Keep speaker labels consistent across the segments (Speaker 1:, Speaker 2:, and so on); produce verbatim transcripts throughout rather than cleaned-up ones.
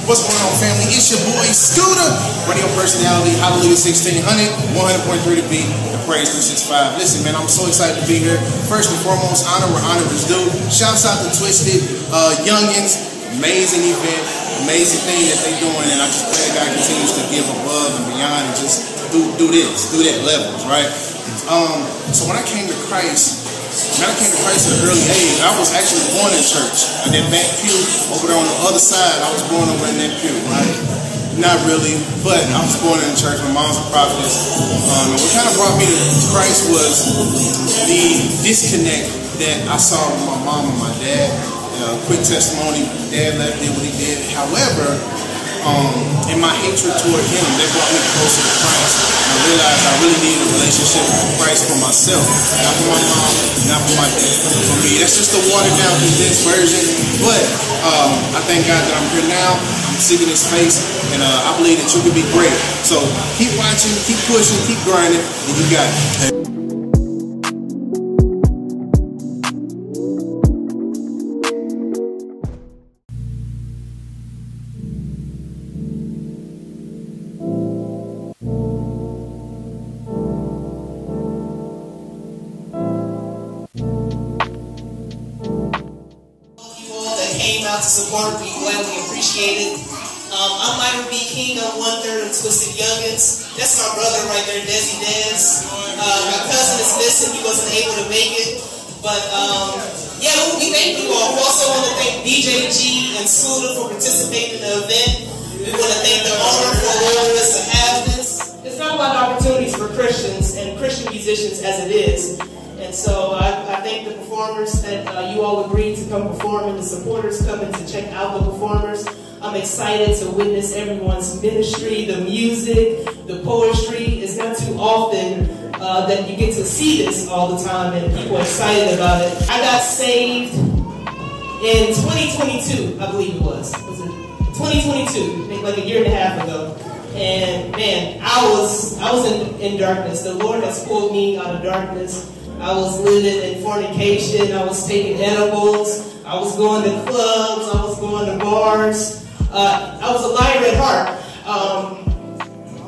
Speaker 1: What's going on, family? It's your boy Scooter, radio personality, Hallelujah sixteen hundred, one hundred point three to beat, the Praise three sixty-five. Listen, man, I'm so excited to be here. First and foremost, honor where honor is due. Shouts out to Twisted, uh, Youngins, amazing event, amazing thing that they're doing, and I just pray God continues to give above and beyond and just do, do this, do that levels, right? Um, so when I came to Christ, When I came to Christ at an early age, I was actually born in church. In that back pew, over there on the other side, I was born over in that pew, right? Not really, but I was born in church. My mom's a prophetess. Um, and what kind of brought me to Christ was the disconnect that I saw with my mom and my dad. Uh, quick testimony, dad left, did what he did. However, Um, in my hatred toward him, that brought me closer to Christ. And I realized I really needed a relationship with Christ for myself. Not for my mom, not for my dad, for me. That's just the watered down, condensed version. But um, I thank God that I'm here now. I'm seeking his face. And uh, I believe that you can be great. So keep watching, keep pushing, keep grinding, and you got it.
Speaker 2: Out to support, we gladly appreciate it. Um, I'm Myron B. King. I'm one third of Twisted Youngins. That's my brother right there, Desi Dez. Uh, my cousin is missing. He wasn't able to make it. But um, yeah, we thank you all. We also want to thank D J G and Scooter for participating in the event. We want to thank the owner for allowing us to have this. It's not about opportunities for Christians and Christian musicians as it is. And so I, I thank the performers that uh, you all agreed to come perform and the supporters coming to check out the performers. I'm excited to witness everyone's ministry, the music, the poetry. It's not too often uh, that you get to see this all the time and people are excited about it. I got saved in twenty twenty-two, I believe it was. Was it twenty twenty-two, maybe like a year and a half ago. And man, I was, I was in, in darkness. The Lord has pulled me out of darkness. I was living in fornication, I was taking edibles, I was going to clubs, I was going to bars. Uh, I was a liar at heart. Um,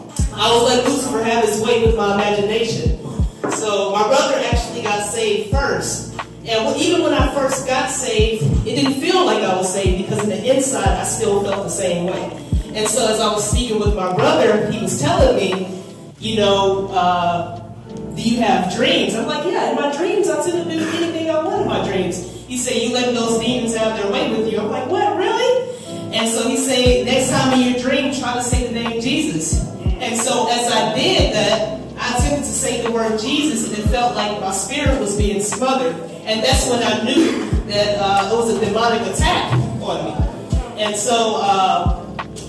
Speaker 2: I was letting Lucifer have his way with my imagination. So my brother actually got saved first. And even when I first got saved, it didn't feel like I was saved because in the inside I still felt the same way. And so as I was speaking with my brother, he was telling me, you know, uh, do you have dreams? I'm like, yeah, in my dreams, I tend to do anything I want in my dreams. He said, you letting those demons have their way with you. I'm like, what, really? And so he said, next time in your dream, try to say the name Jesus. And so as I did that, I attempted to say the word Jesus, and it felt like my spirit was being smothered. And that's when I knew that uh, it was a demonic attack on me. And so uh,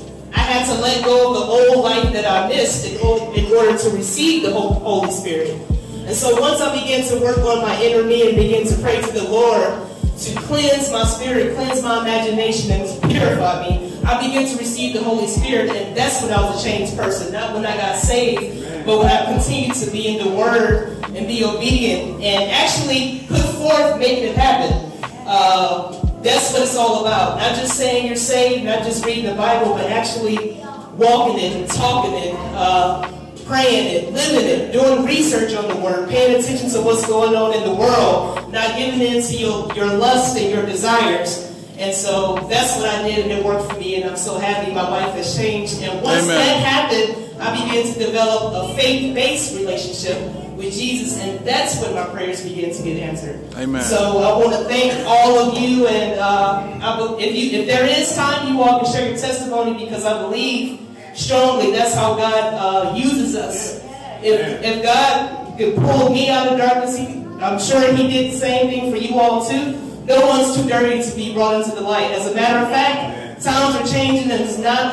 Speaker 2: I had to let go of the old life that I missed in order to receive the Holy Spirit. And so once I began to work on my inner me and begin to pray to the Lord to cleanse my spirit, cleanse my imagination, and to purify me, I began to receive the Holy Spirit, and that's when I was a changed person. Not when I got saved, but when I continued to be in the Word and be obedient and actually put forth making it happen. Uh, That's what it's all about. Not just saying you're saved, not just reading the Bible, but actually walking it and talking it, uh, praying it, living it, doing research on the Word, paying attention to what's going on in the world, not giving in to your, your lust and your desires. And so that's what I did, and it worked for me, and I'm so happy my life has changed. And once Amen. That happened, I began to develop a faith-based relationship with Jesus, and that's when my prayers began to get answered. Amen. So I want to thank all of you, and uh, I, if you, if there is time, you all can share your testimony, because I believe strongly that's how God uh, uses us. If, if God could pull me out of darkness, he, I'm sure He did the same thing for you all too. No one's too dirty to be brought into the light. As a matter of fact, times are changing, and it's not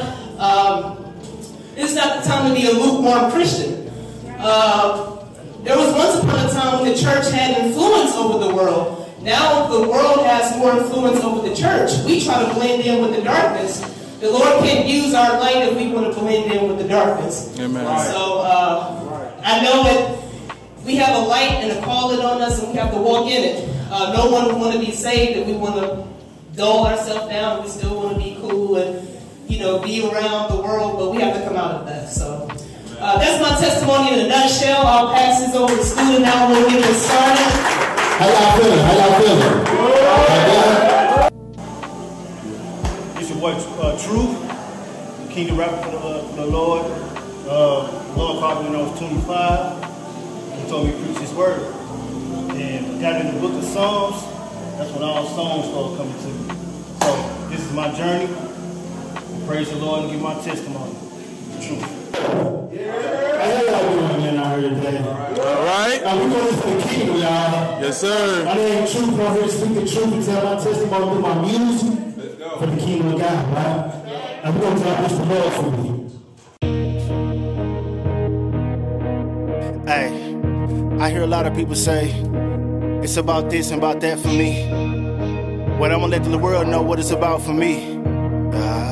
Speaker 2: um, it's not the time to be a lukewarm Christian. Uh, There was once upon a time when the church had influence over the world. Now the world has more influence over the church. We try to blend in with the darkness. The Lord can't use our light if we want to blend in with the darkness. Amen. So uh, I know that we have a light and a calling on us, and we have to walk in it. Uh, no one would want to be saved if we want to dull ourselves down. We still want to be cool and you know, be around the world, but we have to come out of that. So uh, that's my testimony in a nutshell. I'll pass this over to Scooter now. We'll get it started.
Speaker 3: How y'all feeling? How y'all feeling?
Speaker 4: It's your boy uh, Truth, the kingdom rapper for the, uh, for the Lord. Uh, the Lord called me when I was twenty-five. He told me to preach His word. And got in the book of Psalms. That's when all songs started coming to me. So this is my journey. Praise the Lord and give my testimony. The truth.
Speaker 3: Yeah. How y'all doing, man, out here today? All
Speaker 5: right.
Speaker 3: Now, we're going to the kingdom, y'all.
Speaker 5: Yes, sir.
Speaker 3: My name is Truth. I'm here to speak the truth and tell my testimony through my music for the kingdom of God, right? And we're going to drop this the Lord for me.
Speaker 4: Hey, I hear a lot of people say, it's about this and about that for me. But I'm going to let the world know what it's about for me. Uh,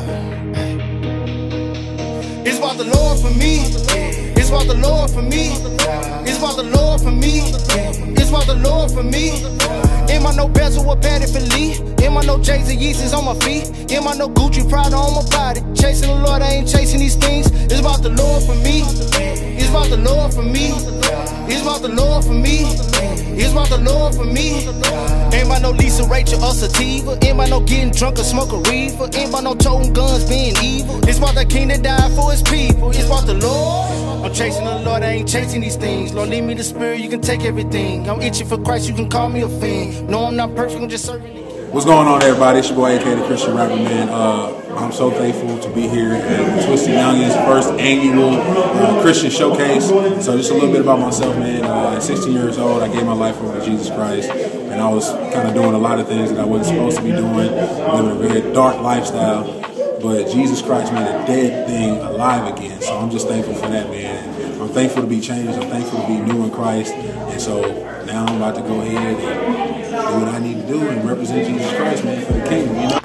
Speaker 4: it's about the Lord for me. It's about the Lord for me. It's about the Lord for me. It's about the Lord for me. Am I no bezel or Patty for Lee? Am I no J's and Yeezys on my feet? Am I no Gucci Prada on my body? Chasing the Lord, I ain't chasing these things. It's about the Lord for me. It's about the Lord for me. It's about the Lord for me. It's about the Lord for me. Ain't by no Lisa, Rachel, or Sativa. Ain't by no getting drunk or smoke a reefer. Ain't by no toting guns being evil. It's about the king that died for his people. It's about the Lord. I'm chasing the Lord, I ain't chasing these things. Lord, leave me the spirit, you can take everything. I'm itching for Christ, you can call me a fiend. No, I'm not perfect, I'm just serving it.
Speaker 5: What's going on, everybody? It's your boy A K the Christian Rapper, man. Uh, I'm so thankful to be here at Twisted Youngins' first annual uh, Christian Showcase. So just a little bit about myself, man. Uh, at sixteen years old, I gave my life over to Jesus Christ, and I was kind of doing a lot of things that I wasn't supposed to be doing, living a very dark lifestyle. But Jesus Christ made a dead thing alive again. So I'm just thankful for that, man. I'm thankful to be changed. I'm thankful to be new in Christ. And so now I'm about to go ahead and do what I need to do and represent Jesus Christ, man, for the kingdom, you know?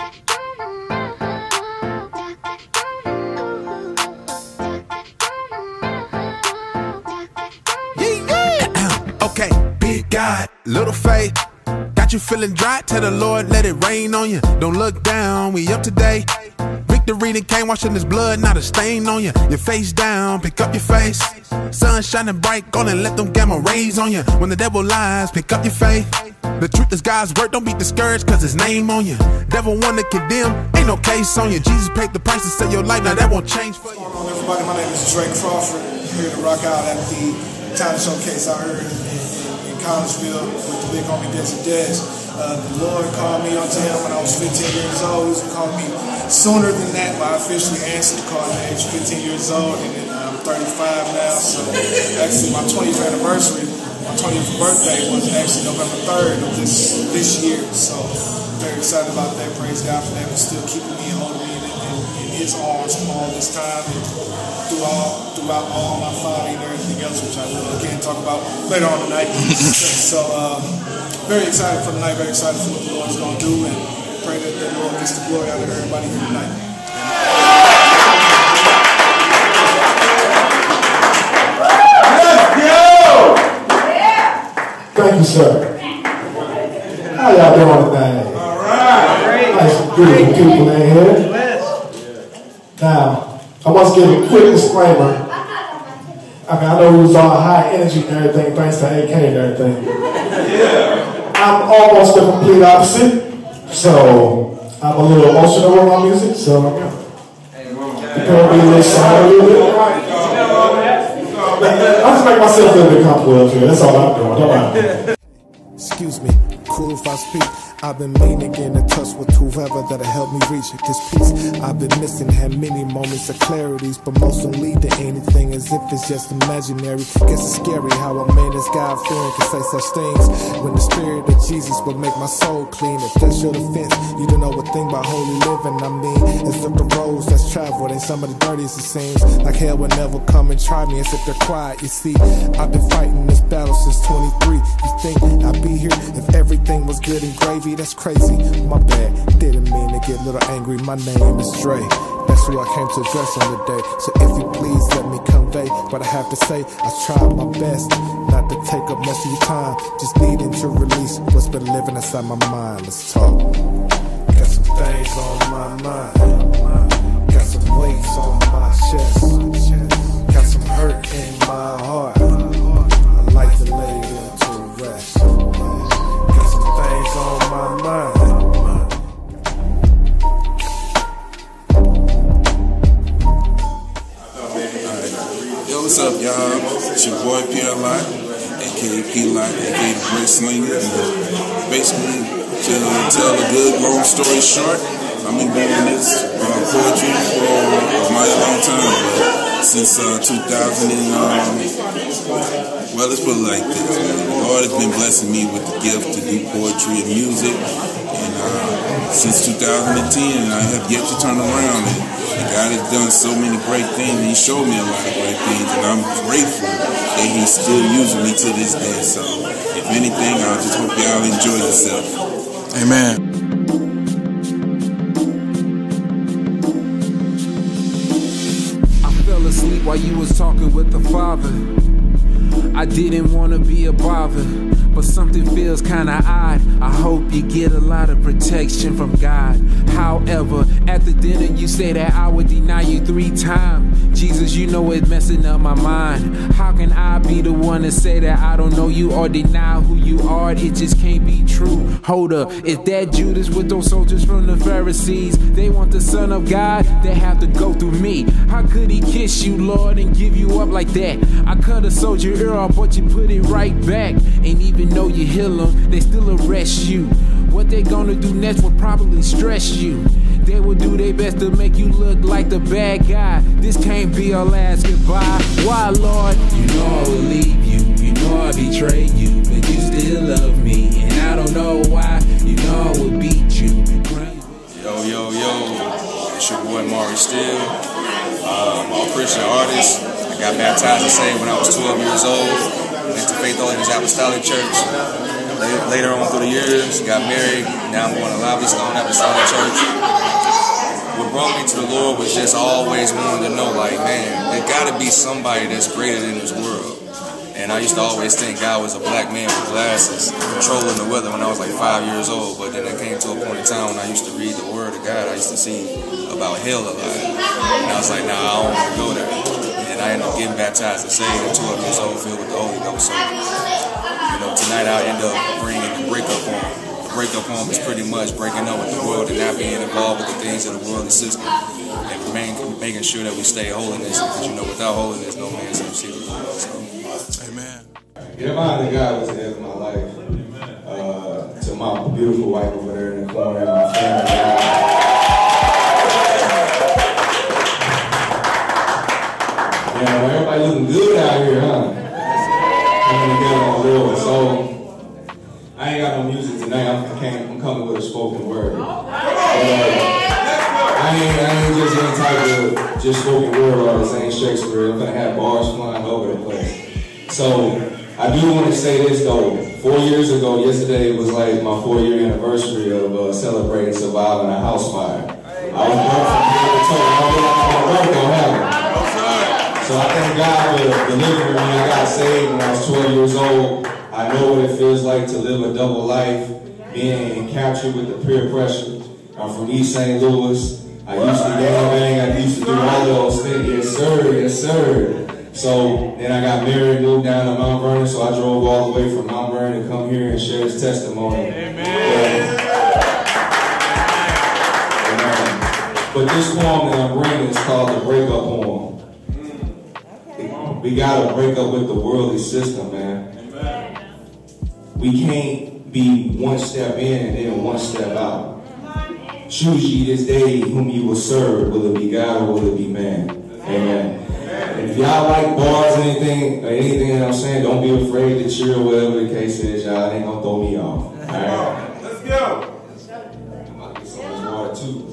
Speaker 6: Okay, big God, little faith. Got you feeling dry, tell the Lord let it rain on you. Don't look down, we up today. Victory that came washing his blood, not a stain on you. Your face down, pick up your face. Sun shining bright, gonna let them gamma rays on you. When the devil lies, pick up your faith. The truth is God's word, don't be discouraged cause his name on you. Devil wanna condemn, ain't no case on you. Jesus paid the price to save your life, now that won't change for you.
Speaker 7: What's going on, everybody? My name is Drake Crawford, here to rock out at the Talent Showcase out here in, in, in Collegeville with the big homie Desi Des. Uh, the Lord called me onto him when I was fifteen years old. He was calling me sooner than that, but I officially answered the call at age fifteen years old, and then I'm thirty-five now, so actually my twentieth anniversary, my twentieth birthday was actually November third of this this year, so very excited about that. Praise God for that, for still keeping me and holding me in, in, in His arms all this time, and through all, throughout all my fighting and everything else, which I will again talk about later on tonight. So uh, very excited for tonight, very excited for what the Lord's going to do, and pray that the Lord gets the glory out of everybody here tonight.
Speaker 3: Thank you, sir. How y'all doing tonight?
Speaker 7: All right.
Speaker 3: Nice, beautiful people in here. Now, I must give a quick disclaimer. I mean, I know we was all high energy and everything, thanks to A K and everything. Yeah. I'm almost the complete opposite, so I'm a little emotional with my music, so it's gonna be a little sad a little bit. I just make myself feel a bit comfortable up here. That's all I'm doing. Don't mind.
Speaker 6: Excuse me, cool if I speak. I've been meaning to get in touch with whoever that'll help me reach this peace. I've been missing, had many moments of clarities, but most don't lead to anything as if it's just imaginary. Guess it's scary how a man that's God-fearing can say such things when the spirit of Jesus will make my soul clean. If that's your defense, you don't know a thing about holy living. I mean, it's up the roads that's traveled and some of the dirtiest it seems. Like hell would never come and try me and sit there quiet. You see, I've been fighting this battle since twenty-three. You think I'd be here if everything was good and gravy? That's crazy, my bad, didn't mean to get a little angry. My name is Dre, that's who I came to address on the day. So if you please let me convey what I have to say. I tried my best not to take up most of your time, just needing to release what's been living inside my mind. Let's talk, got some things on my mind.
Speaker 8: what's up, y'all? It's your boy P L I, aka P L I, aka the Brick Slinger. Basically, to tell a good long story short, I've been doing this uh, poetry for a mighty long time, but since uh, two thousand and um, well, let's put it like this, man. The Lord has been blessing me with the gift to do poetry and music, and uh, since two thousand ten, I have yet to turn around. And, and God has done so many great things. He showed me a lot of great things, and I'm grateful that He's still using me to this day. So, if anything, I just hope y'all enjoy yourself. Amen.
Speaker 9: Asleep while you was talking with the Father. I didn't want to be a bother, but something feels kinda odd. I hope you get a lot of protection from God. However, at the dinner you say that I would deny you three times. Jesus, you know it's messing up my mind. How can I be the one to say that I don't know you or deny who you are? It just can't be true. Hold up, is that Judas with those soldiers from the Pharisees? They want the Son of God, they have to go through me. How could He kiss you, Lord, and give you up like that? I cut a soldier ear off, but you put it right back. And even though you heal them, they still arrest you. What they gonna do next will probably stress you. They will do their best to make you look like the bad guy. This can't be our last goodbye. Why, Lord? You know I will leave you. You know I betrayed you, but you still love me. And I don't know why. You know I will beat you.
Speaker 10: Yo, yo, yo. It's your boy Maury Steele. Um, I'm a Christian artist. I got baptized and saved when I was twelve years old. Went to Faith Holiness Apostolic Church. Later on through the years, got married. Now I'm going to Lively Stone Apostolic Church. What brought me to the Lord was just always wanting to know, like, man, there got to be somebody that's greater than this world. And I used to always think God was a black man with glasses, controlling the weather when I was like five years old. But then it came to a point in time when I used to read the Word of God. I used to see about hell a lot. And I was like, nah, I don't want to go there. And I ended up getting baptized and saved at twelve years old, filled with the Holy Ghost. So, you know, tonight I'll end up bringing the breakup home. The breakup home is pretty much breaking up with the world and not being involved with the things of the worldly system. And remain, making sure that we stay holiness, because, you know, without holiness, no man shall see the Lord. So, amen.
Speaker 11: Get in mind that God was the head of my life. Uh, to my beautiful wife over there in the corner, and my family. Yeah, well, everybody looking good out here, huh? Coming together on the Lord. So, I ain't got no music tonight. I'm, I can't, I'm coming with a spoken word. But, uh, I ain't, I ain't just any type of just spoken word artist. I ain't Shakespeare. I'm gonna have bars flying over the place. So, I do want to say this though. Four years ago, yesterday was like my four-year anniversary of uh, celebrating surviving a house fire. I was born from here to toe. I was like, my work don't happen. So I thank God for delivering me. I got saved when I was twelve years old. I know what it feels like to live a double life, being captured with the peer pressure. I'm from East Saint Louis. I used to gangbang. I used to do all those things. Yes, sir. Yes, sir. So then I got married, moved down to Mount Vernon. So I drove all the way from Mount Vernon to come here and share this testimony. Amen. Amen. But this poem that I'm bringing is called the Breakup Poem. We gotta break up with the worldly system, man. Amen. We can't be one step in and then one step out. Choose ye this day whom you will serve. Will it be God or will it be man? Amen. And if y'all like bars or anything, or anything that I'm saying, don't be afraid to cheer or whatever the case is, y'all. It ain't gonna throw me off. All right? Let's go. I might get some of this water too.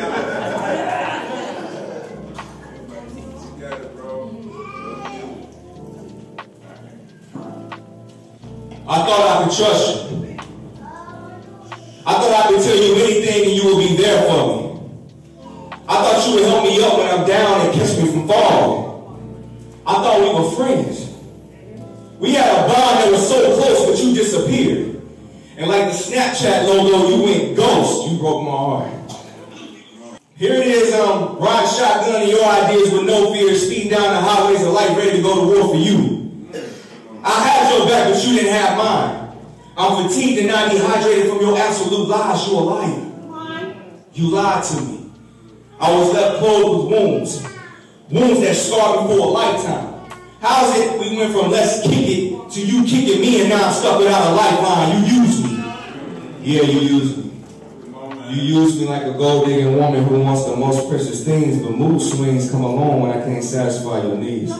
Speaker 11: I thought I could trust you. I thought I could tell you anything and you would be there for me. I thought you would help me up when I'm down and catch me from falling. I thought we were friends. We had a bond that was so close, but you disappeared. And like the Snapchat logo, you went ghost. You broke my heart. Here it is, um, riding shotgun and your ideas with no fear, speeding down the highways of life, ready to go to war for you. I had your back, but you didn't have mine. I'm fatigued and not dehydrated from your absolute lies. You're a liar. You lied to me. I was left clothed with wounds. Wounds that scarred me for a lifetime. How is it we went from let's kick it to you kicking me and now I'm stuck without a lifeline? You use me. Yeah, you use me. You use me like a gold-digging woman who wants the most precious things, but mood swings come along when I can't satisfy your needs.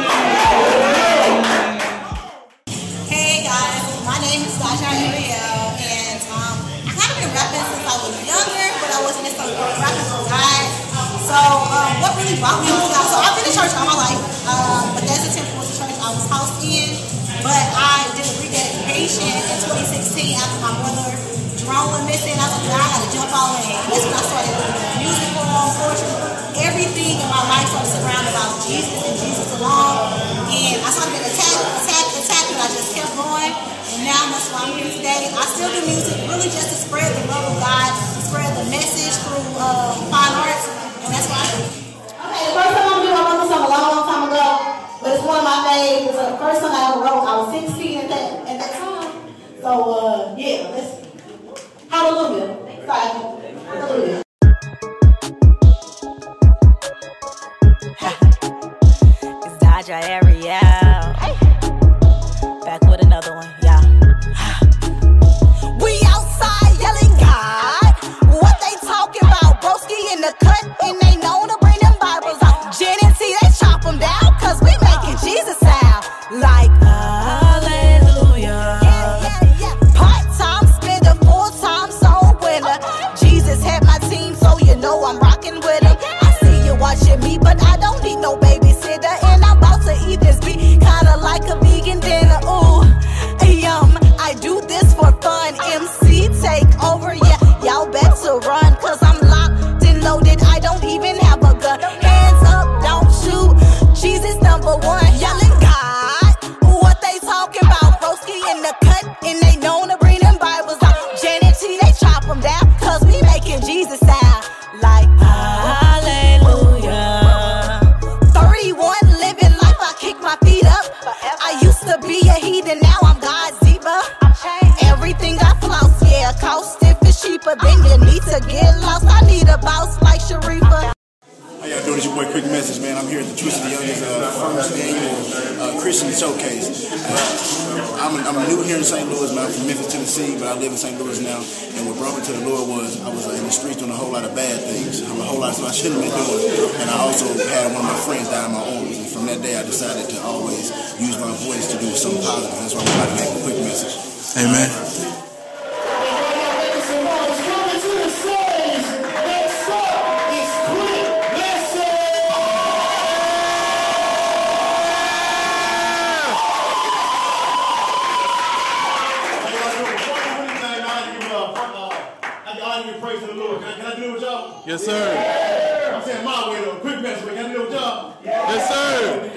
Speaker 12: Hey guys, my name is Sasha Ariel, and um, I've kind of been rapping since I was younger, but I wasn't necessarily rapping for God. So um, what really brought me to God? So I've been in church all my life. Um, Bethesda Temple was the church I was housed in, but I did a rededication in twenty sixteen after my brother Jerome went missing. I was like, I gotta jump all in. And that's when I started doing music, poetry, everything in my life started surrounded about Jesus and Jesus alone. And I started getting attacked, attacked, attacked, and I just kept going. And now that's why I'm here today. I still do music really just to spread the love of God, to spread the message through uh, fine arts, and that's why I do. Okay, the first time I'm doing, I wrote this song a long, long time ago, but it's one of my favorites. The first song I ever wrote, I was sixteen at that, at that time. So, uh, yeah, let's. Hallelujah. Hallelujah.
Speaker 13: It's Dodger Ariel. Hey. Back with another one, yeah. We outside yelling God. What they talking about? Broski in the cut, and they know to bring them Bibles out. Jen and T, they chop them down, cause we making Jesus sound like hallelujah. No, I'm rocking with him. I see you watching me, but I don't need no babysitter. And I'm about to eat this beat, kinda like a vegan dinner. Ooh, yum. I do this for fun. M C take over, yeah. Y'all better run, cause I'm locked and loaded. I don't even have a gun. Hands up, don't shoot. Jesus number one, yelling God. What they talking about? Broski in the cut, and they known to bring them Bibles out. Janet T, they chop them down, cause we making Jesus sound like hallelujah. thirty-one living life, I kick my feet up. I used to be a heathen, now I'm God's diva. Everything I floss, yeah, cost if it's cheaper. Then you need to get lost. I need a boss like Sharifa.
Speaker 1: How y'all doing? It's your boy Quick Message, man. I'm here at the Twisted Youngins uh, first annual uh, Christian Showcase. Uh, I'm, I'm new here in Saint Louis, man. I'm from Memphis, Tennessee, but I live in Saint Louis now. And what brought me to the Lord was I was uh, in the streets doing a whole lot of bad things, a whole lot of stuff I shouldn't have been doing. And I also had one of my friends die in my arms. And from that day, I decided to always use my voice to do something positive. That's why I'm trying to make a quick message. Amen.
Speaker 14: Yes, sir.
Speaker 1: Yeah. I'm saying my way though. Quick message. Can I do a job?
Speaker 14: Yes, sir.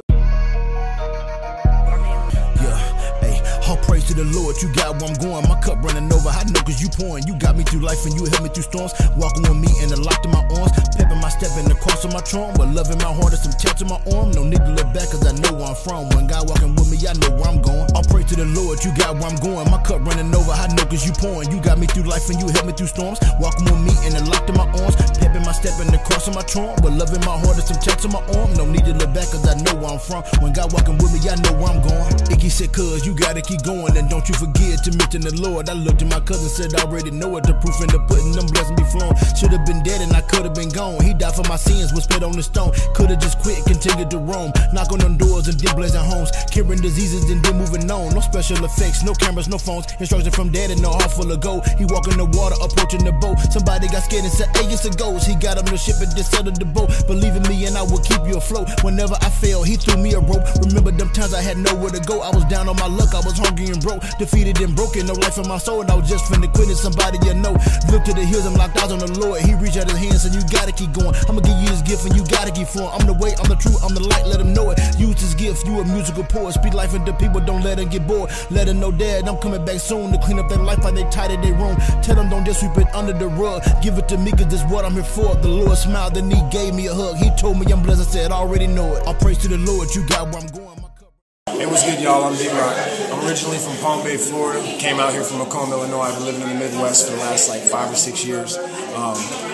Speaker 15: Yeah, hey, all praise to the Lord. You got where I'm going. My cup running over. I know cause you pouring. You got me through life and you helped me through storms. Walking with me and the locked in my arms. Pepping my step in the cross of my trunk. But loving my heart and some touch in my arm. No need to look back cause I know where I'm from. When God walking with me, I know where I'm going. All praise to the Lord. You got where I'm going. My cup running over. I know cause you pouring. You got me through life and you helped me through storms. Walking with me and the locked in my arms. Pepping my step in the cross of my trunk. But loving my heart and some touch in my arm. No need to look back cause I know where I'm from. When God walking with me, I know where I'm going. Icky said cuz you gotta keep going. And don't you forget to mention the Lord. I looked at my cousin, said I already know it. The proof in the pudding, them blessings be flowing. Should've been dead and I could've been gone. He died for my sins, was spit on the stone. Could've just quit, continued to roam. Knock on them doors and then blazing homes. Curing diseases and then moving on. No special effects, no cameras, no phones. Instruction from daddy, no heart full of gold. He walk in the water, approaching the boat. Somebody got scared and said, hey, it's a ghost. He got him to ship and deserted the boat. Believe in me and I will keep you afloat. Whenever I fail, he threw me a rope. Remember them times I had nowhere to go. I was down on my luck, I was hungry and broke. Defeated and broken, no life in my soul. And I was just finna quit it, somebody you know. Look to the hills, I'm locked out on the Lord. He reached out his hands and you gotta keep going. I'ma give you this gift and you gotta keep flowing. I'm the way, I'm the truth, I'm the light, let him know it. Use this gift, you a musical poet. Speak life into people, don't let them get bored. Let them know that I'm coming back soon to clean up their life like they tied in their room. Tell them don't just sweep it under the rug. Give it to me cause this what I'm here for. The Lord smiled and he gave me a hug. He told me I'm blessed, I said I already know it. All praise to the Lord, you got where I'm going.
Speaker 16: Hey, what's good, y'all? I'm D-Rock. I'm originally from Palm Bay, Florida. Came out here from Macomb, Illinois. I've been living in the Midwest for the last like five or six years. Um,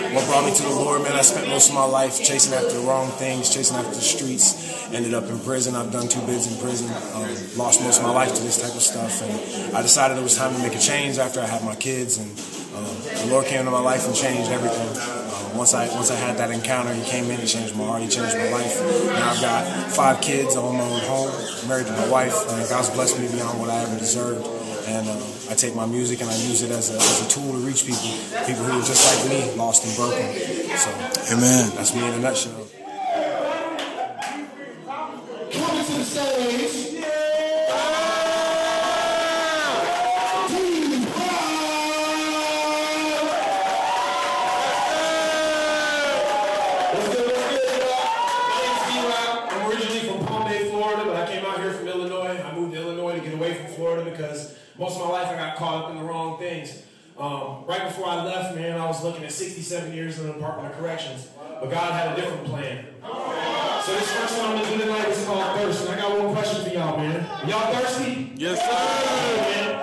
Speaker 16: what brought me to the Lord, man, I spent most of my life chasing after the wrong things, chasing after the streets. Ended up in prison. I've done two bids in prison. Um, lost most of my life to this type of stuff. And I decided it was time to make a change after I had my kids. And um, the Lord came into my life and changed everything. Um, once I once I had that encounter, He came in and changed my heart. He changed my life. Now I've got five kids. I own my own home. I'm married to my wife. And God's blessed me beyond what I ever deserved. And uh, I take my music and I use it as a, as a tool to reach people, people who are just like me, lost and broken. So,
Speaker 14: amen.
Speaker 16: That's me in a nutshell.
Speaker 3: Coming to the stage.
Speaker 17: I'm originally from Palm Bay, Florida, but I came out here from Illinois. I moved to Illinois to get away from Florida because most of my life I got caught up in the wrong things. Um, right before I left, man, I was looking at sixty-seven years in the Department of Corrections. But God had a different plan. So this first song I'm going to do tonight is called Thirst. And I got one question for y'all, man. Y'all thirsty?
Speaker 14: Yes, sir.
Speaker 17: Man.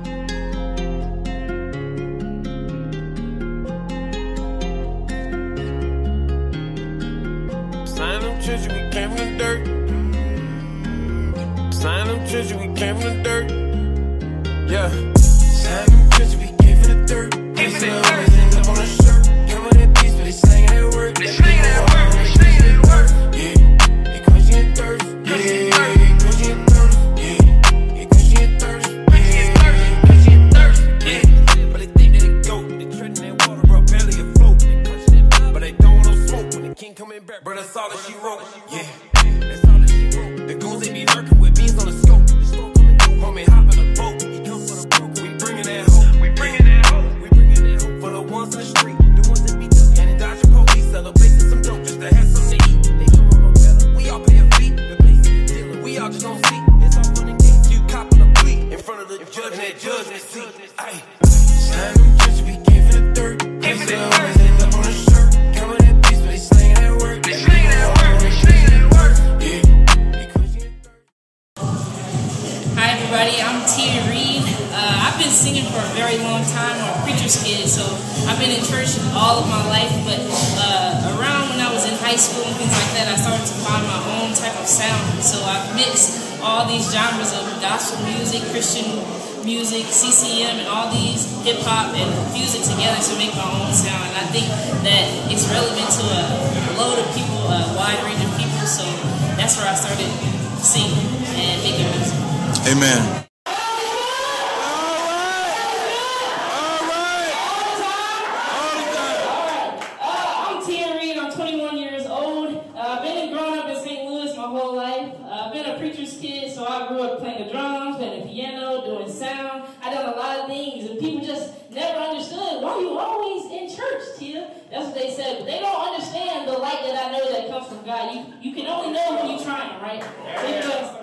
Speaker 18: Sign them children, we came from the dirt. Sign them children, we came from the dirt. Yeah. Sign them children, we came from the dirt. They say always end up on a shirt. Come with that beats, but they slanging that work. They slanging that work, they slanging that work. Yeah, because you ain't thirst. Yeah, because you ain't thirst. Yeah, because you ain't thirst. Yeah, because you ain't thirst. Yeah, but they think that they go. They treading that water, bro, barely afloat. They clutching that blood, but they don't want no smoke. When the king coming back, bro, that's all that she wrote. Yeah, that's all that she wrote. The goons, they be lurking with beans on the scope. The smoke coming through, homie, hop in the boat. He come for the broke. We bringing that hope. We bringing that hope. We bringing that hope for the ones in the street, the ones that be tough and dodging police, celebrating some dope just to have something to eat. They don't know no better. We all pay a fee. The place is dealing. We all just don't see. It's all fun and games. You copping a plea in front of the judge and that judgment seat. Ayy, sign them judges, we gave it a third. They say always end up on a shirt. Come with that beast, but they slanging that work. They slanging that work. They slanging that work. Yeah, because you ain't third.
Speaker 19: Hi everybody, I'm Tia Reed. Uh, I've been singing for a very long time. I'm a preacher's kid, so I've been in church all of my life, but uh, around when I was in high school and things like that, I started to find my own type of sound. So I've mixed all these genres of gospel music, Christian music, C C M, and all these hip-hop, and fuse it together to make my own sound. And I think that it's relevant to a load of people, a wide range of people, so that's where I started singing and making music.
Speaker 14: Amen.
Speaker 19: I'm Tia Reed. I'm twenty-one years old. Uh, I've been in growing up in Saint Louis my whole life. Uh, I've been a preacher's kid, so I grew up playing the drums, playing the piano, doing sound. I done a lot of things, and people just never understood, why you always in church, Tia? That's what they said. But they don't understand the light that I know that comes from God. You you can only know when you're trying, right? So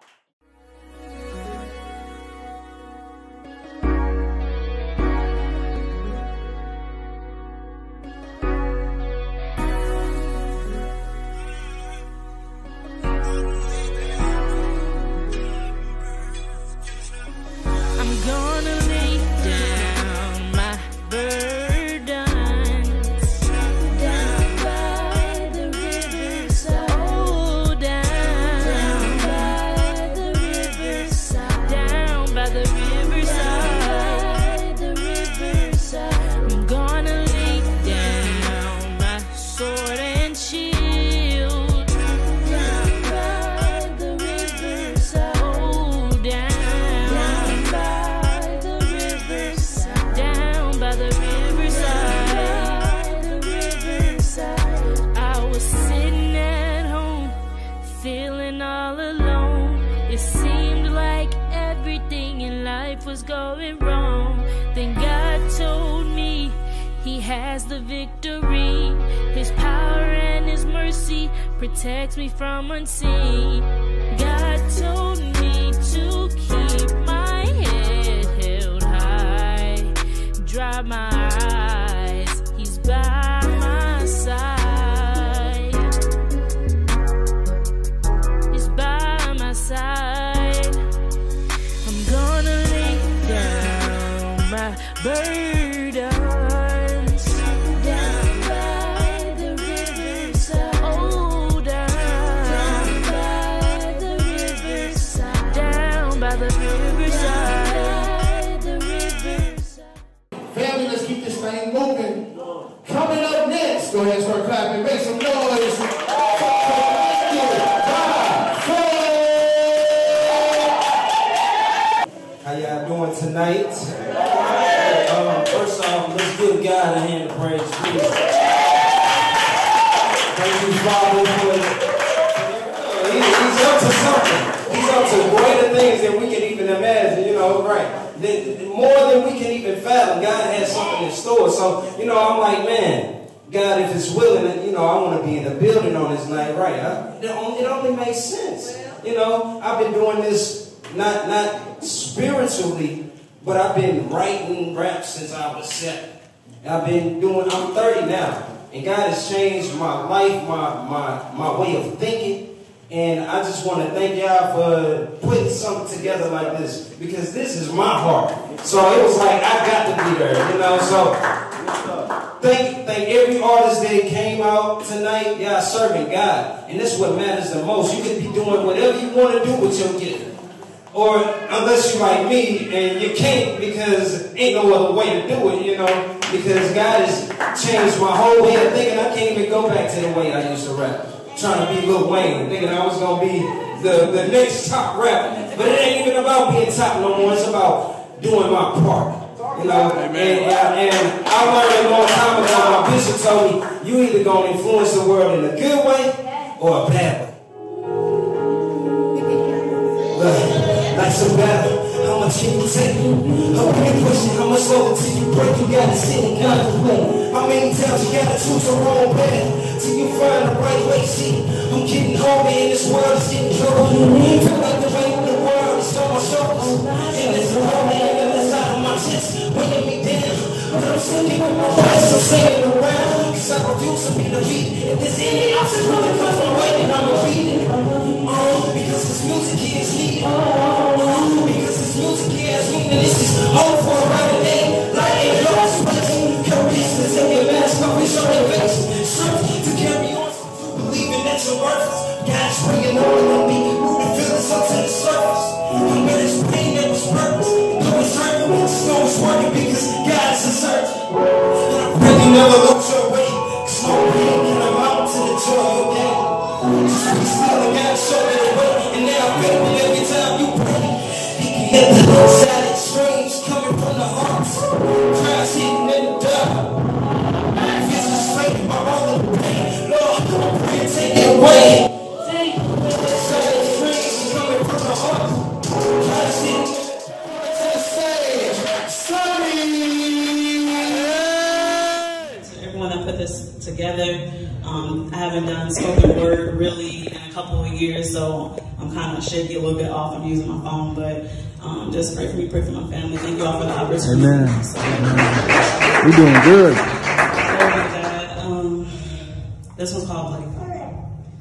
Speaker 20: was going wrong, then God told me He has the victory. His power and His mercy protects me from unseen. God told me to keep my head held high, dry my eyes, He's by my side. He's by my side. I'm gonna lay down my burdens, down
Speaker 21: God a hand of praise, please. Thank you, Father, for he, he's up to something. He's up to greater things than we can even imagine, you know, right? More than we can even fathom. God has something in store. So, you know, I'm like, man, God, if it's willing, you know, I want to be in the building on this night, right? I, it only makes sense. You know, I've been doing this not not spiritually, but I've been writing rap since I was seven. I've been doing, I'm thirty now, and God has changed my life, my my my way of thinking. And I just want to thank y'all for putting something together like this, because this is my heart. So it was like, I got to be there, you know. So thank, thank every artist that came out tonight. Y'all serving God. And this is what matters the most. You can be doing whatever you want to do with your gift. Or unless you're like me and you can't, because ain't no other way to do it, you know. Because God has changed my whole way of thinking. I can't even go back to the way I used to rap. Trying to be Lil Wayne, thinking I was going to be the, the next top rapper. But it ain't even about being top no more. It's about doing my part. You know, and, and, and I learned a long time ago, my bishop told me, you either going to influence the world in a good way or a bad way. Like some battle, how much can you take? How can you push it? How much longer till you break? You gotta sit and contemplate. How many times you gotta choose the wrong path till you find the right way? See, I'm getting older and this world is getting cold. Feel like the weight of the world is on my shoulders, and it's rolling on the side of my chest, weighing me down. But I'm still keeping my voice, I'm singing around, cause I refuse to be the beat. If there's any obstacle that comes my way, then I'ma beat it. Oh, because this music is needed. Oh, because this music is meaning. This is all for a right day. Like a lost person. Your business and your mask off and show your face. Strength to carry on, believing that you're worthless. God's bringing on on me, moving feelings up to the surface. I'm in this pain that was purpose. Though it's hurting, it's still working because God is a search. And I pray you never lose your way. Cause no pain can amount to the joy of gain. Cause we still gotta show me the way. And now I'm feeling every time you pray. He can hear the silent screams coming from the hearts. Cries hitting in the dark. Feels frustrated by all of the pain. Lord, I'm praying, take it away. Silent screams coming from the hearts. Cries hitting in the
Speaker 22: dark. Everyone that put this together. Um, I haven't done spoken word really in a couple of years, so I'm kind of shaky a little bit off. I'm using my phone, but um, just pray for me, pray for my family. Thank you all for the opportunity.
Speaker 23: Amen.
Speaker 22: So,
Speaker 23: We're doing good.
Speaker 22: Glory to God. Um, this one's called Bloody Father.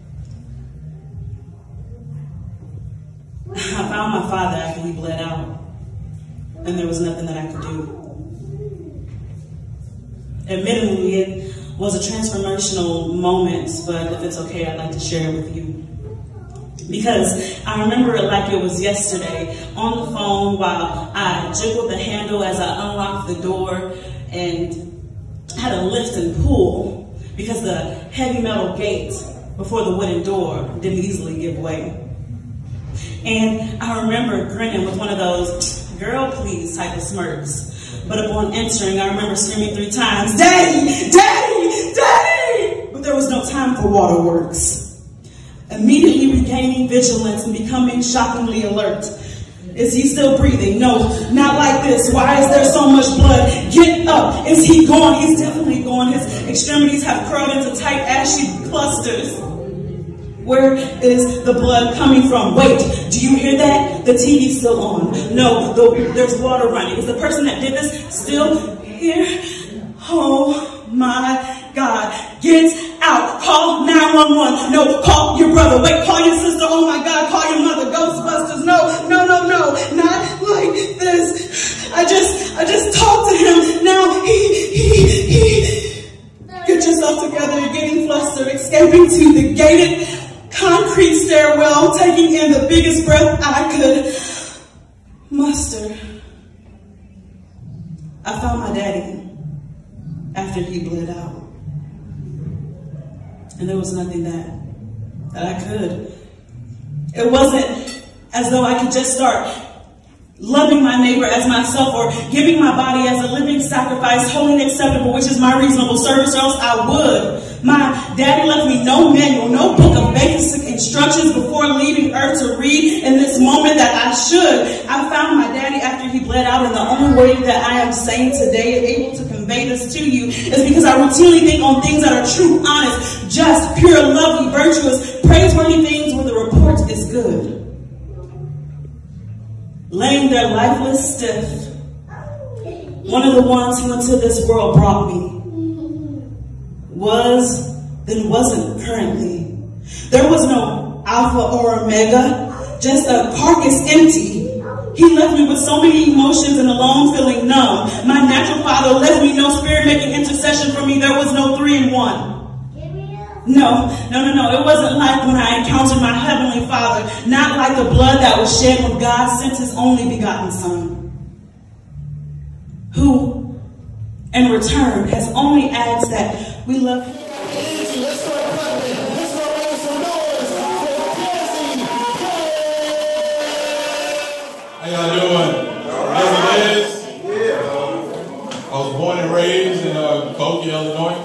Speaker 22: I found my father after he bled out, and there was nothing that I could do. Admittedly, it was a transformational moment, but if it's okay, I'd like to share it with you. Because I remember it like it was yesterday, on the phone while I jiggled the handle as I unlocked the door and had a lift and pull because the heavy metal gate before the wooden door didn't easily give way. And I remember grinning with one of those girl please type of smirks. But upon entering, I remember screaming three times, Daddy! Daddy! Daddy! But there was no time for waterworks. Immediately regaining vigilance and becoming shockingly alert. Is he still breathing? No, not like this. Why is there so much blood? Get up. Is he gone? He's definitely gone. His extremities have curled into tight, ashy clusters. Where is the blood coming from? Wait, do you hear that? The T V's still on. No, the, there's water running. Is the person that did this still here? Oh my God. Get out. Call nine one one. No, call your brother. Wait, call your sister. Oh my God. Call your mother. Ghostbusters. No, no, no, no. Not like this. I just, I just talked to him. Now he, he, he. Get yourself together. You're getting flustered. Escaping to the gated concrete stairwell, taking in the biggest breath I could muster. I found my daddy after he bled out. And there was nothing that, that I could. It wasn't as though I could just start loving my neighbor as myself, or giving my body as a living sacrifice, holy and acceptable, which is my reasonable service, or else I would. My daddy left me no manual, no book of basic instructions before leaving earth to read in this moment that I should. I found my daddy after he bled out, and the only way that I am sane today and able to convey this to you is because I routinely think on things that are true, honest, just, pure, lovely, virtuous, praiseworthy things where the report is good. Laying there lifeless, stiff, one of the ones who into this world brought me was, then wasn't currently. There was no alpha or omega, just a carcass empty. He left me with so many emotions and alone feeling numb. My natural father left me no spirit making intercession for me. There was no three in one. No, no, no, no. It wasn't like when I encountered my heavenly Father. Not like the blood that was shed when God sent his only begotten Son, who, in return, has only asked that we love him.
Speaker 2: How y'all doing? As it is, uh, I was born and raised in uh, Koki, Illinois.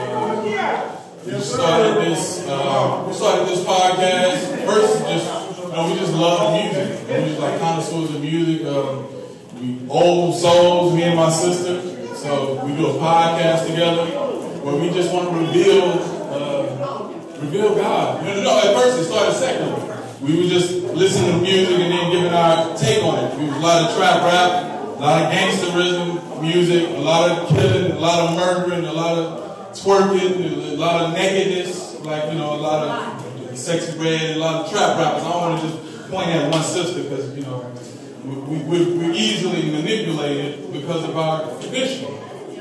Speaker 2: Uh, we started this. Uh, we started this podcast. First, just you know, we just love music. We just like connoisseurs of music. Uh, we old souls, me and my sister. So we do a podcast together where we just want to reveal, uh, reveal God. You know, at first it started secular. We would just listen to music and then giving our take on it. We was a lot of trap rap, a lot of gangsterism music, a lot of killing, a lot of murdering, a lot of twerking, a lot of nakedness, like, you know, a lot of sexy red, a lot of trap rappers. I don't want to just point at one sister because, you know, we, we, we're easily manipulated because of our tradition.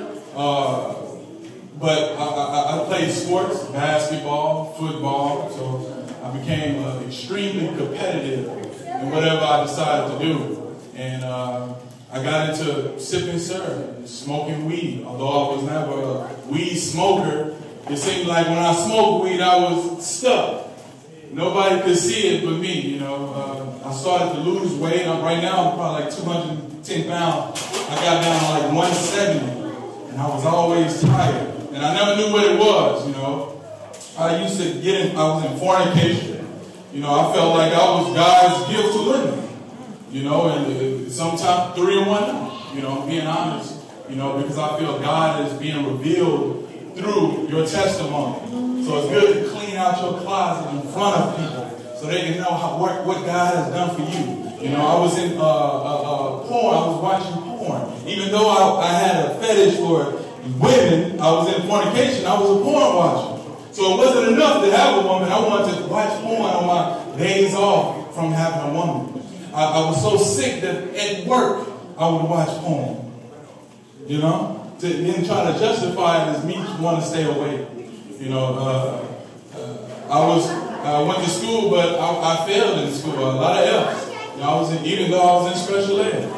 Speaker 2: Uh, but I, I, I played sports, basketball, football, so I became uh, extremely competitive in whatever I decided to do. And uh, I got into sipping syrup, smoking weed. Although I was never a weed smoker, it seemed like when I smoked weed, I was stuck. Nobody could see it but me, you know. Uh, I started to lose weight. I'm, right now, I'm probably like two hundred ten pounds. I got down to like one seventy, and I was always tired. And I never knew what it was, you know. I used to get in, I was in fornication. You know, I felt like I was God's gift to women. You know, and uh, sometimes three in one night, you know, being honest. You know, because I feel God is being revealed through your testimony. So it's good to clean out your closet in front of people so they can know how, what, what God has done for you. You know, I was in uh, uh, uh, porn, I was watching porn. Even though I, I had a fetish for women, I was in fornication, I was a porn watcher. So it wasn't enough to have a woman. I wanted to watch porn on my days off from having a woman. I, I was so sick that at work I would watch porn. You know? To then try to justify it as me want to stay away. You know, uh, uh, I was I went to school, but I, I failed in school. A lot of F's. You know, I was in, even though I was in special ed.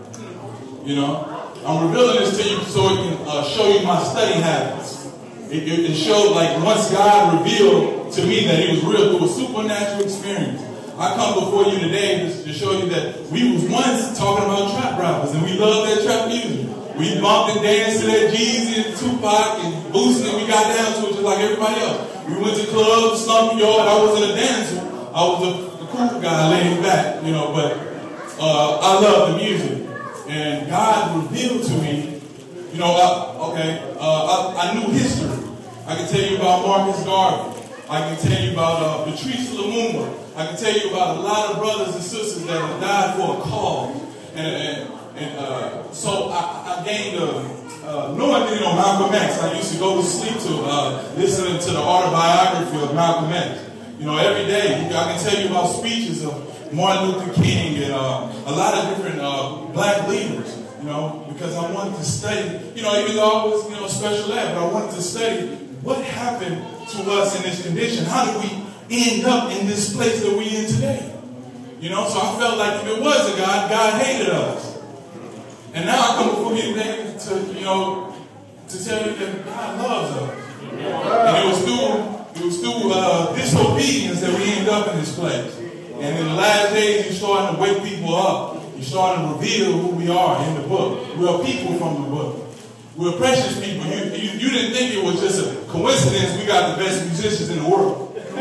Speaker 2: You know, I'm revealing this to you so it can uh, show you my study habits. It, it, it showed, like, once God revealed to me that He was real through a supernatural experience. I come before you today to, to show you that we was once talking about trap rappers, and we loved that trap music. We bumped and danced to that Jeezy and Tupac and Boosie, and we got down to it just like everybody else. We went to clubs, slumpy yard. I wasn't a dancer. I was a, a cool guy laying back, you know, but uh, I love the music. And God revealed to me, you know, I, okay, uh, I, I knew history. I can tell you about Marcus Garvey. I can tell you about uh, Patrice Lumumba. I can tell you about a lot of brothers and sisters that have died for a cause. And, and, and uh, so I, I gained a, uh, knowing, you know, Malcolm X. I used to go to sleep to uh, listening to the autobiography of Malcolm X. You know, every day. I can tell you about speeches of Martin Luther King and uh, a lot of different uh, black leaders. You know, because I wanted to study, you know, even though I was, you know, special ed, but I wanted to study what happened to us in this condition. How did we end up in this place that we're in today? You know, so I felt like if it was a God, God hated us. And now I come before you today to, you know, to tell you that God loves us. And it was through, it was through uh, disobedience that we end up in this place. And in the last days, you're starting to wake people up. You're starting to reveal who we are in the book. We're people from the book. We're precious people. You, you, you didn't think it was just a coincidence we got the best musicians in the world. You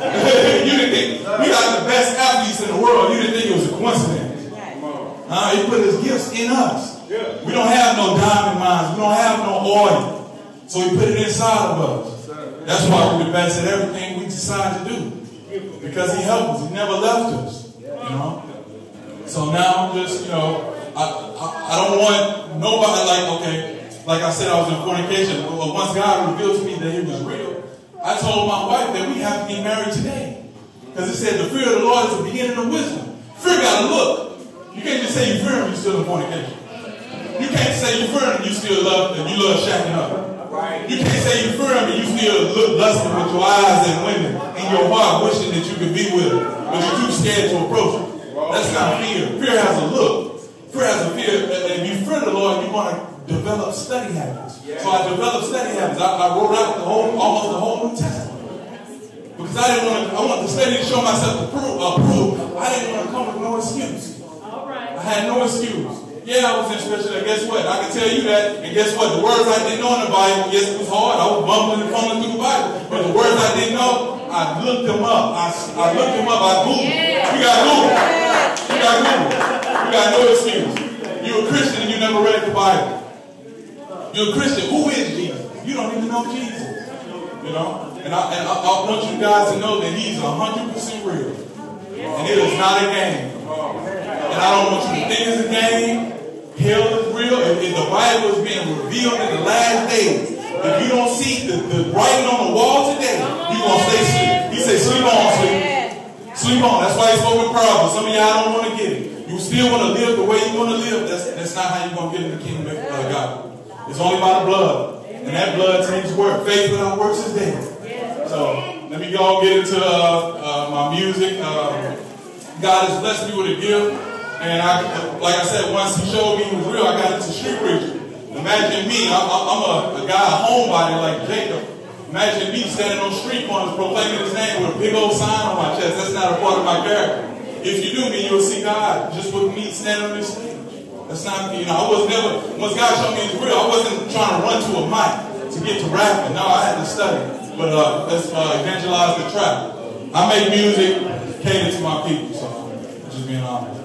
Speaker 2: didn't think we got the best athletes in the world. You didn't think it was a coincidence. Uh, he put his gifts in us. We don't have no diamond mines. We don't have no oil. So he put it inside of us. That's why we're the best at everything we decide to do. Because he helped us. He never left us. You know? So now I'm just, you know, I, I, I don't want nobody like, okay, like I said, I was in fornication. But once God revealed to me that he was real, I told my wife that we have to get married today. Because it said the fear of the Lord is the beginning of wisdom. Fear got to look. You can't just say you fear him, you still in fornication. You can't say you fear him and you still love and you love shacking up. You can't say you fear him and you still look lusting with your eyes and women in your heart wishing that you could be with him, but you're too scared to approach him. That's not fear. Fear has a look. Fear has a fear. If you fear the Lord, you want to develop study habits. So I developed study habits. I, I wrote out the whole, almost the whole New Testament. Because I didn't want to, I wanted to study to show myself approved. Uh, I didn't want to come with no excuse. I had no excuse. Yeah, I was in scripture. Guess what? I can tell you that. And guess what? The words I didn't know in the Bible, yes, it was hard. I was bumbling and fumbling through the Bible. But the words I didn't know, I looked them up. I, I looked them up. I Googled. You got Google. You got Google. You got no excuse. You're a Christian and you never read the Bible. You're a Christian. Who is Jesus? You don't even know Jesus. You know? And I, and I, I want you guys to know that he's one hundred percent real. And it is not a game. And I don't want you to think it's a game. Hell is real. If, if the Bible is being revealed in the last days, if you don't see the, the writing on the wall today, you're going to stay asleep. He said, sleep on, sleep. Sleep on. That's why he spoke with Proverbs. Some of y'all don't want to get it. You still want to live the way you want to live. That's, that's not how you're going to get in the kingdom of God. It's only by the blood. And that blood takes work. Faith without works is dead. So let me go and get into uh, uh, my music. Uh, God has blessed me with a gift. And I, like I said, once he showed me he was real, I got into street preaching. Imagine me, I'm, I'm a, a guy, a homebody like Jacob. Imagine me standing on street corners proclaiming his name with a big old sign on my chest. That's not a part of my character. If you do me, you'll see God just with me standing on this stage. That's not, you know, I was never, once God showed me he was real, I wasn't trying to run to a mic to get to rapping. No, I had to study. But uh, let's uh, evangelize the trap. I make music, cater to my people, so just being honest.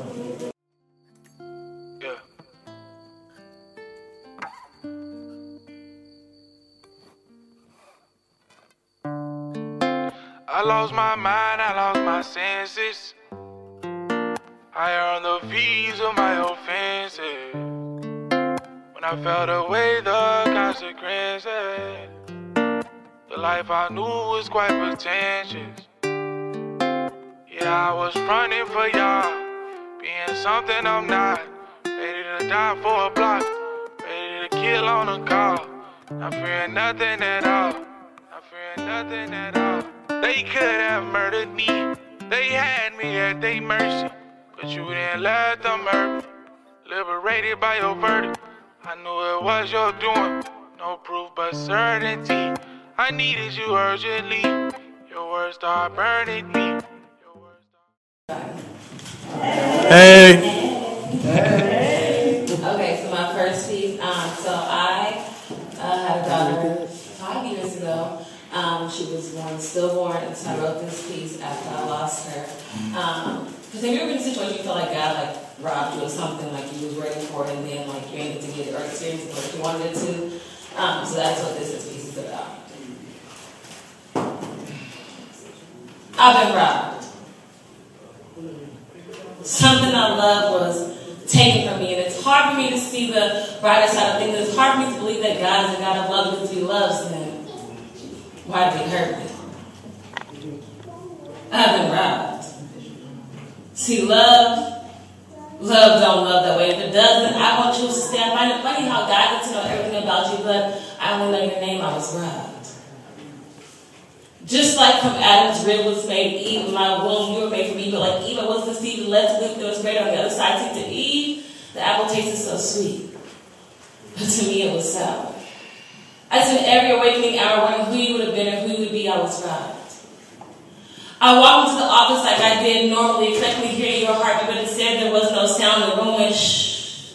Speaker 18: I lost my mind, I lost my senses. I earned the fees of my offenses. When I felt away the consequences, the life I knew was quite pretentious. Yeah, I was running for y'all, being something I'm not. Ready to die for a block, ready to kill on a call. Not fearing nothing at all, not fearing nothing at all. They could have murdered me, they had me at their mercy, but you didn't let them hurt me. Liberated by your verdict, I knew it was your doing. No proof but certainty, I needed you urgently. Your words start burning me.
Speaker 2: Hey.
Speaker 4: Hey. Okay, so my first piece, um, so I uh, had a daughter five years ago. Um, she was born, stillborn, and so I wrote this piece after I lost her. Um, because if you're in a situation you feel like God like robbed you of something, like you was ready for it, and then like you ain't get to get it or experience it like you wanted it to. Um, so that's what this piece is about. I've been robbed. Something I love was taken from me, and it's hard for me to see the brighter side of things. It's hard for me to believe that God is a God of love because if He loves them, why did He hurt me? I've been robbed. See, love, love don't love that way. If it doesn't, I want you to stay. I find it funny how God gets to know everything about you, but I only know your name. I was robbed. Just like from Adam's rib was made Eve, in my womb, you were made from Eve. But like Eve was deceived and led to live, there was greater on the other side. See, to Eve, the apple tasted so sweet. But to me, it was sour. I spent every awakening hour wondering who you would have been and who you would be. I was robbed. I walked into the office like I did normally, expecting to hear your heartbeat, but instead there was no sound. The room went shh.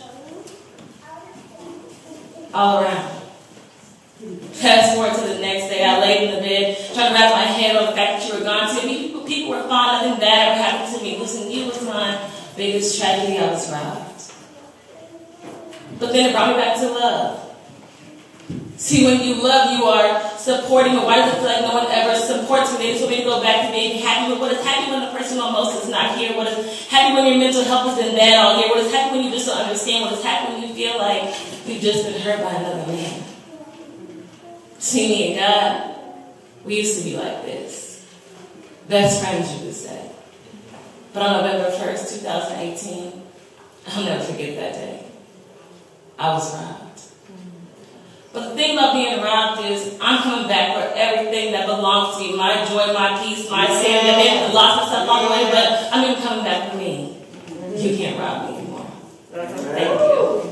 Speaker 4: All around. Fast forward to the next day, I laid in the bed, trying to wrap my head on the fact that you were gone. To me, people, people were fine, nothing bad ever happened to me. Listen, you was my biggest tragedy. I was robbed. But then it brought me back to love. See, when you love, you are supporting, but why does it feel like no one ever supports me? They just want me to go back to being happy. But what is happy when the person you know most is not here? What is happy when your mental health has been bad all year? What is happy when you just don't understand? What is happy when you feel like you've just been hurt by another man? See, me and God, we used to be like this. Best friends, you could say. But on November first, two thousand eighteen, I'll never forget that day. I was robbed. But the thing about being robbed is I'm coming back for everything that belongs to me. My joy, my peace, my sanity. I may have lost myself along the way, but I'm even coming back for me. You can't rob me anymore. Thank you.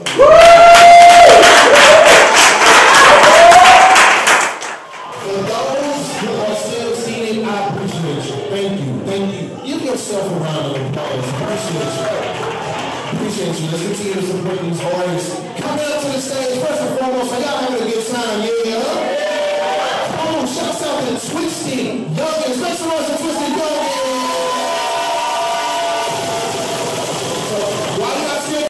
Speaker 21: For those who are still seeing, I appreciate you. Thank you. Thank you. Give yourself a round of applause. Appreciate you. Appreciate you. Let's continue to support these artists. Coming up to the stage, first and foremost, are y'all having a good time? Yeah, yeah. Come on, shouts out to the Twitch team. Youngins, make some